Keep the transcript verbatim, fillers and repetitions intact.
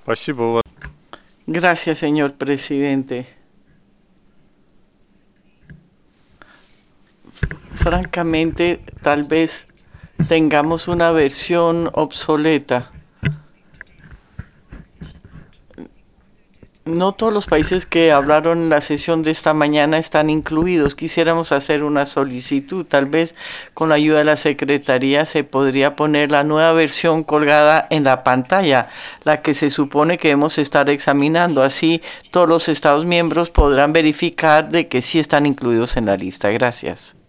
Gracias, señor presidente. Francamente, tal vez tengamos una versión obsoleta. No todos los países que hablaron en la sesión de esta mañana están incluidos. Quisiéramos hacer una solicitud. Tal vez con la ayuda de la Secretaría se podría poner la nueva versión colgada en la pantalla, la que se supone que debemos estar examinando. Así todos los Estados miembros podrán verificar de que sí están incluidos en la lista. Gracias.